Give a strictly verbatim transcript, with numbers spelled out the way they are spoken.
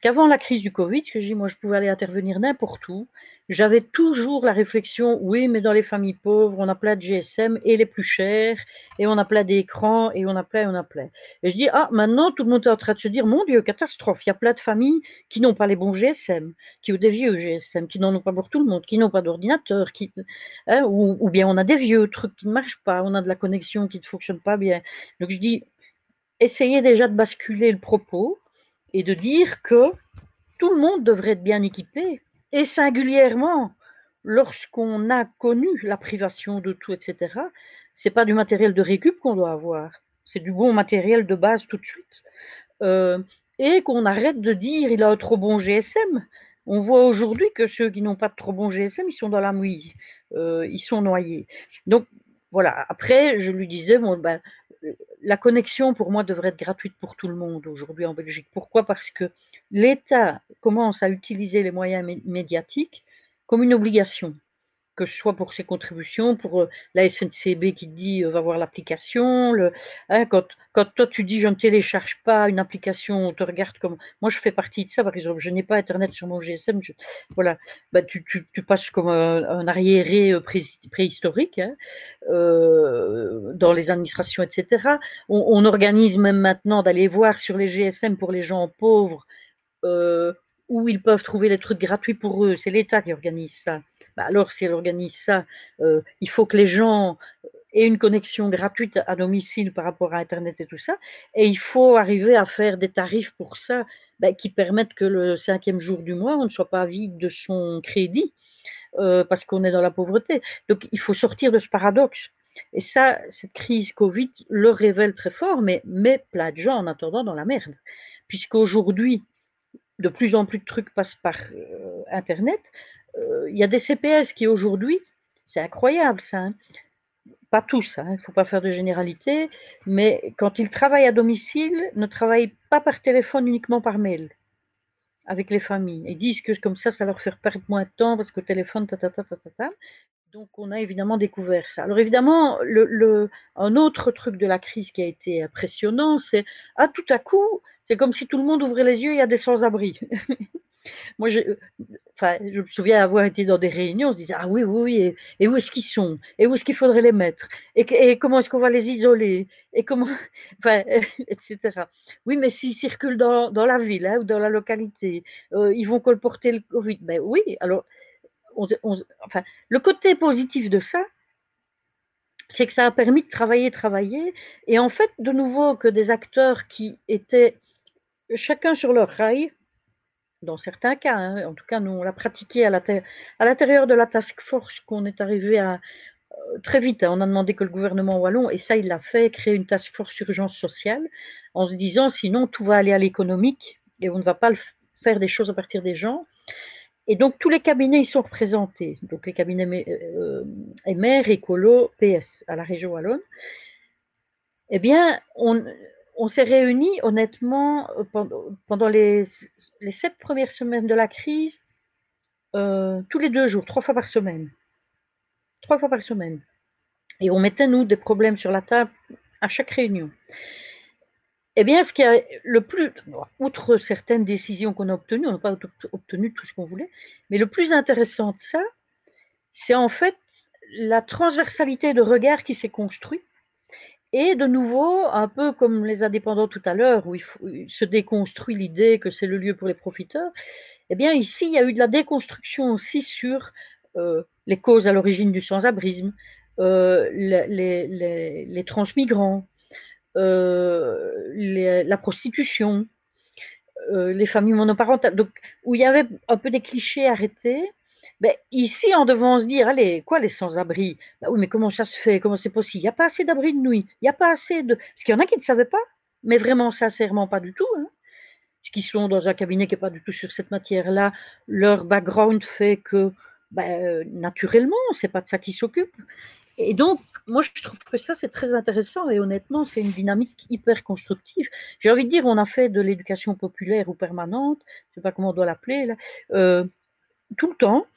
qu'avant la crise du Covid, que je dis, moi, je pouvais aller intervenir n'importe où. J'avais toujours la réflexion, oui, mais dans les familles pauvres, on a plein de G S M et les plus chers, et on a plein d'écrans, et on a plein, on a plein. Et je dis, ah, maintenant, tout le monde est en train de se dire, mon Dieu, catastrophe, il y a plein de familles qui n'ont pas les bons G S M, qui ont des vieux G S M, qui n'en ont pas pour tout le monde, qui n'ont pas d'ordinateur, qui, hein, ou, ou bien on a des vieux trucs qui ne marchent pas, on a de la connexion qui ne fonctionne pas bien. Donc je dis, essayez déjà de basculer le propos et de dire que tout le monde devrait être bien équipé, et singulièrement, lorsqu'on a connu la privation de tout, et cetera, c'est pas du matériel de récup qu'on doit avoir, c'est du bon matériel de base tout de suite. Euh, et qu'on arrête de dire il a un trop bon G S M. On voit aujourd'hui que ceux qui n'ont pas de trop bon G S M, ils sont dans la mouise, euh, ils sont noyés. Donc voilà, après, je lui disais, bon, ben, la connexion pour moi devrait être gratuite pour tout le monde aujourd'hui en Belgique. Pourquoi? Parce que l'État commence à utiliser les moyens médiatiques comme une obligation, que ce soit pour ses contributions, pour euh, la S N C B qui dit euh, va voir l'application, le, hein, quand, quand toi tu dis je ne télécharge pas une application, on te regarde comme. Moi je fais partie de ça, par exemple, je n'ai pas internet sur mon G S M, je, voilà, bah, tu, tu, tu passes comme un, un arriéré euh, pré, préhistorique hein, euh, dans les administrations, et cetera. On, on organise même maintenant d'aller voir sur les G S M pour les gens pauvres. Euh, où ils peuvent trouver des trucs gratuits pour eux. C'est l'État qui organise ça. Bah alors, si elle organise ça, euh, il faut que les gens aient une connexion gratuite à domicile par rapport à Internet et tout ça. Et il faut arriver à faire des tarifs pour ça bah, qui permettent que le cinquième jour du mois, on ne soit pas vide de son crédit euh, parce qu'on est dans la pauvreté. Donc, il faut sortir de ce paradoxe. Et ça, cette crise Covid le révèle très fort, mais met plein de gens en attendant dans la merde. Puisqu'aujourd'hui, de plus en plus de trucs passent par euh, Internet. Il euh, y a des C P S qui aujourd'hui, c'est incroyable ça, hein, pas tous, il hein, ne faut pas faire de généralité, mais quand ils travaillent à domicile, ne travaillent pas par téléphone, uniquement par mail avec les familles. Ils disent que comme ça, ça leur fait perdre moins de temps parce que le téléphone, ta, ta, ta, ta, ta, ta. Donc on a évidemment découvert ça. Alors évidemment, le, le, un autre truc de la crise qui a été impressionnant, c'est ah tout à coup, c'est comme si tout le monde ouvrait les yeux, il y a des sans-abri. Moi, je, enfin, je me souviens avoir été dans des réunions, on se disait ah oui, oui, oui, et, et où est-ce qu'ils sont? Et où est-ce qu'il faudrait les mettre? Et, et comment est-ce qu'on va les isoler? Et comment, enfin, et cetera. Oui, mais s'ils circulent dans, dans la ville hein, ou dans la localité, euh, ils vont colporter le Covid. Ben oui, alors, on, on, enfin, le côté positif de ça, c'est que ça a permis de travailler, travailler, et en fait, de nouveau, que des acteurs qui étaient chacun sur leur rail, dans certains cas, hein, en tout cas, nous, on l'a pratiqué à l'intérieur de la task force qu'on est arrivé à euh, très vite. Hein, on a demandé que le gouvernement wallon, et ça, il l'a fait, créer une task force urgence sociale, en se disant, sinon, tout va aller à l'économique, et on ne va pas le faire des choses à partir des gens. Et donc, tous les cabinets y sont représentés. Donc, les cabinets euh, M R, Écolo, P S, à la région wallonne. Eh bien, on, on s'est réunis, honnêtement, pendant, pendant les, les sept premières semaines de la crise, euh, tous les deux jours, trois fois par semaine. Trois fois par semaine. Et on mettait, nous, des problèmes sur la table à chaque réunion. Eh bien, ce qui a le plus, outre certaines décisions qu'on a obtenues, on n'a pas obtenu tout ce qu'on voulait, mais le plus intéressant de ça, c'est en fait la transversalité de regard qui s'est construite. Et de nouveau, un peu comme les indépendants tout à l'heure, où il, faut, il se déconstruit l'idée que c'est le lieu pour les profiteurs, eh bien ici, il y a eu de la déconstruction aussi sur euh, les causes à l'origine du sans-abrisme, euh, les, les, les, les transmigrants, euh, les, la prostitution, euh, les familles monoparentales, donc où il y avait un peu des clichés arrêtés. Ben, ici, on devant se dire, allez, quoi les sans-abri? Ben oui, mais comment ça se fait? Comment c'est possible? Il n'y a pas assez d'abris de nuit. Il n'y a pas assez de. Parce qu'il y en a qui ne savaient pas, mais vraiment, sincèrement, pas du tout. Hein. Parce qu'ils sont dans un cabinet qui n'est pas du tout sur cette matière-là. Leur background fait que, ben, naturellement, c'est pas de ça qu'ils s'occupent. Et donc, moi, je trouve que ça, c'est très intéressant et honnêtement, c'est une dynamique hyper constructive. J'ai envie de dire, on a fait de l'éducation populaire ou permanente, je ne sais pas comment on doit l'appeler, là, euh, tout le temps,